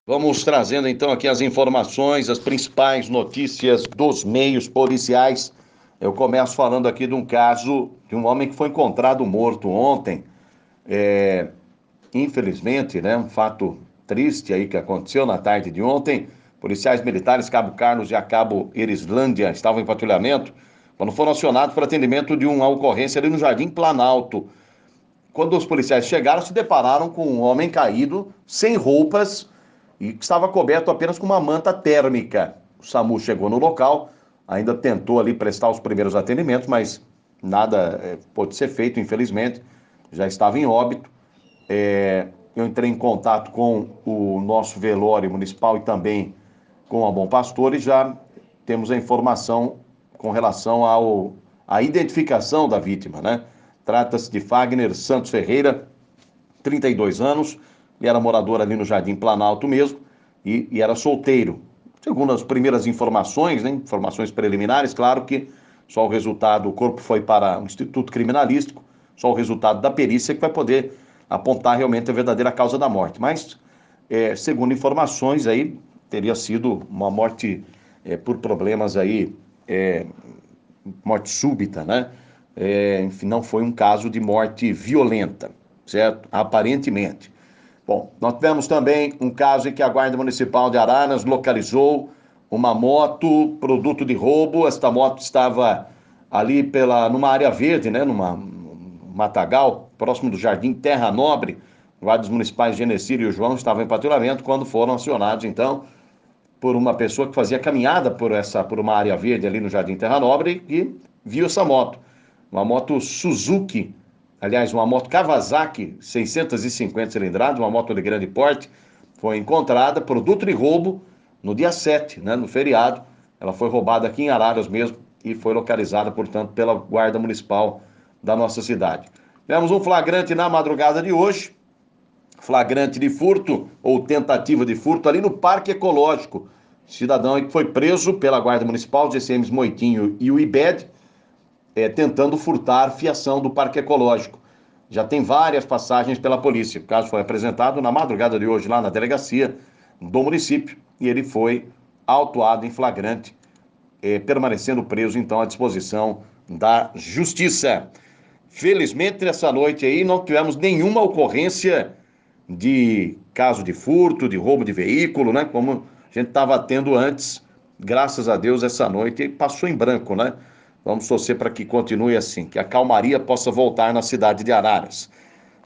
Vamos trazendo então aqui as informações, as principais notícias dos meios policiais. Eu começo falando aqui de um caso de um homem que foi encontrado morto ontem. Infelizmente, né, um fato triste aí que aconteceu na tarde de ontem. Policiais militares, Cabo Carlos e a Cabo Erislândia, estavam em patrulhamento quando foram acionados para atendimento de uma ocorrência ali no Jardim Planalto. Quando os policiais chegaram, se depararam com um homem caído, sem roupas, e que estava coberto apenas com uma manta térmica. O SAMU chegou no local, ainda tentou ali prestar os primeiros atendimentos, mas nada pôde ser feito, infelizmente. Já estava em óbito. Eu entrei em contato com o nosso velório municipal e também com a Bom Pastor e já temos a informação com relação à identificação da vítima, né? Trata-se de Fagner Santos Ferreira, 32 anos, ele era morador ali no Jardim Planalto mesmo e era solteiro. Segundo as primeiras informações, né, informações preliminares, claro que só o resultado, o corpo foi para o Instituto Criminalístico, só o resultado da perícia que vai poder apontar realmente a verdadeira causa da morte. Mas, segundo informações aí, teria sido uma morte por problemas aí, morte súbita, né? Enfim, não foi um caso de morte violenta, certo? Aparentemente. Bom, nós tivemos também um caso em que a Guarda Municipal de Araras localizou uma moto, produto de roubo. Esta moto estava ali numa área verde, né? Matagal, próximo do Jardim Terra Nobre. Guardas municipais Genecílio e o João estavam em patrulhamento quando foram acionados, então, por uma pessoa que fazia caminhada por uma área verde ali no Jardim Terra Nobre e viu essa moto. Uma moto Suzuki, aliás, uma moto Kawasaki 650 cilindradas, uma moto de grande porte, foi encontrada, produto de roubo, no dia 7, né, no feriado. Ela foi roubada aqui em Araras mesmo e foi localizada, portanto, pela Guarda Municipal da nossa cidade. Tivemos um flagrante na madrugada de hoje, flagrante de furto ou tentativa de furto ali no Parque Ecológico. Cidadão que foi preso pela Guarda Municipal, os GCMs Moitinho e o IBED, tentando furtar fiação do Parque Ecológico. Já tem várias passagens pela polícia. O caso foi apresentado na madrugada de hoje lá na delegacia do município e ele foi autuado em flagrante, permanecendo preso então à disposição da justiça. Felizmente nessa noite aí não tivemos nenhuma ocorrência de caso de furto, de roubo de veículo, né? Como a gente estava tendo antes, graças a Deus essa noite passou em branco, né? Vamos torcer para que continue assim, que a calmaria possa voltar na cidade de Araras.